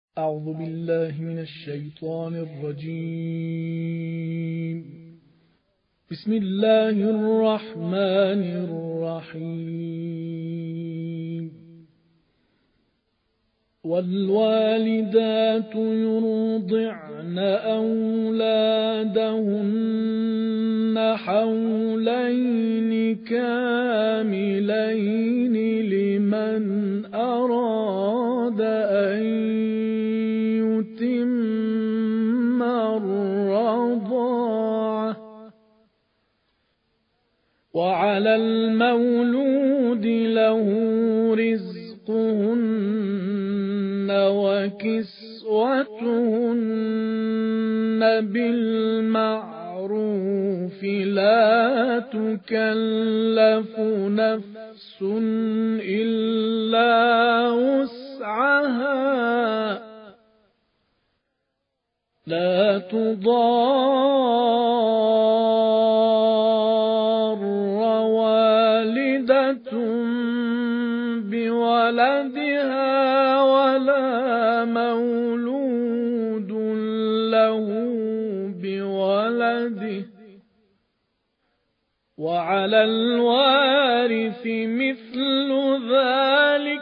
أعوذ بالله من الشيطان الرجيم. بسم الله الرحمن الرحيم. والوالدات يرضعن أولادهن حولين كاملين لمن أراد أن يتم الرضاعة، وعلى المولود له رزقهن وكسوتهن بالمعروف، لا تكلف نفس إلا وسعها، لا تضار والدة بولدها ولا مولود له بولده، وعلى الوارث مثل ذلك،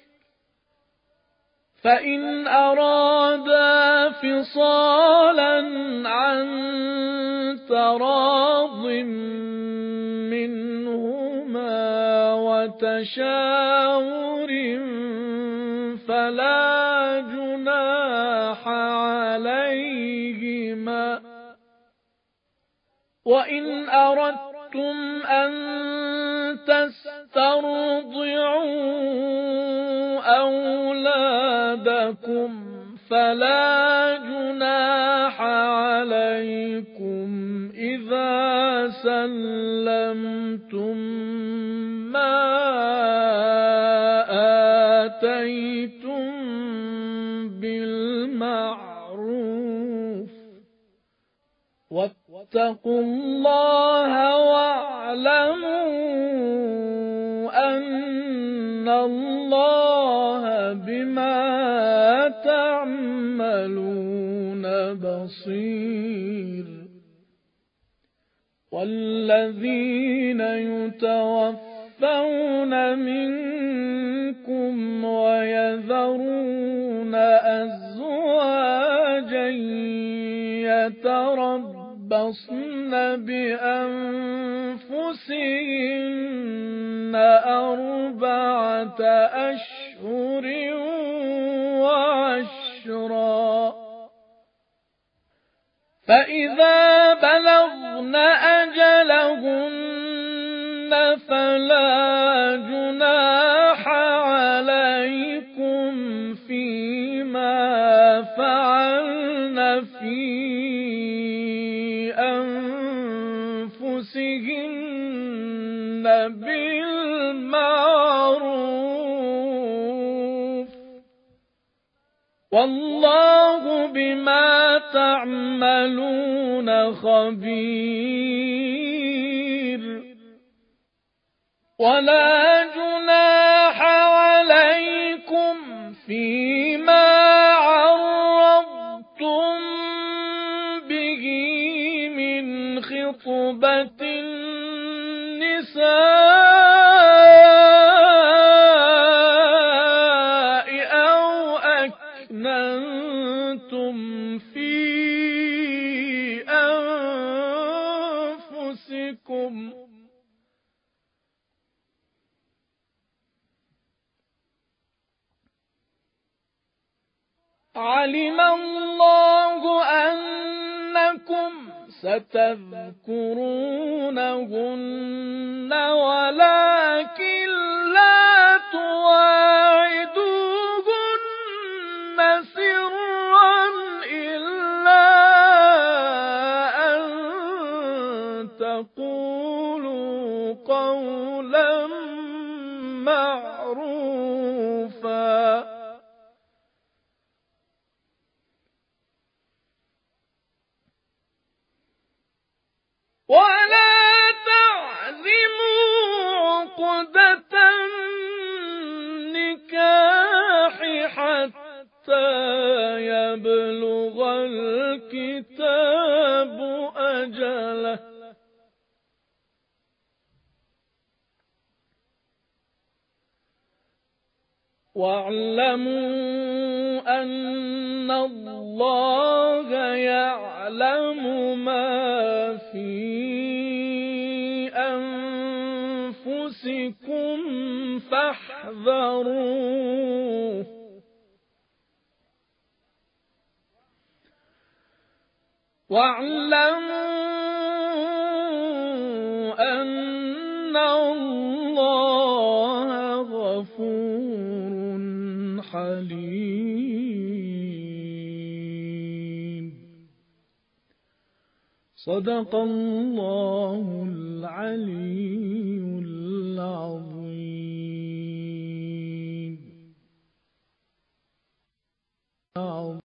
فإن أرادا فصالا عن تراض منهما وتشاور فلا جناح عليهما. وإن أردتم أن تسترضعوا أولادكم فلا جناح عليكم إذا سلمتم ما آتيتم بالمعروف، واتقوا الله واعلموا أن الله بما تعملون بصير. والذين يتوفون منكم ويذرون أزواجا يتربصن بأنفسهن 4 أشهر وعشرا، فإذا بلغن أجلهن فلا جناح عليكم فيما فعلن في أنفسهن بالمعروف، والله بما تعملون خبير. ولا جناح عليكم فيما عرضتم به من خطبة النساء أو أكننتم في أنفسكم، علم الله أنكم ستذكرونهن ولكن لا تواعدوهن سرا إلا أن تقولوا قولا معروفا. ولا تعزموا عقدة يبلغ الكتاب أجله واعلموا أن الله يعلم ما في أنفسكم فاحذروه واعلموا أن الله غفور حليم. صدق الله العلي العظيم.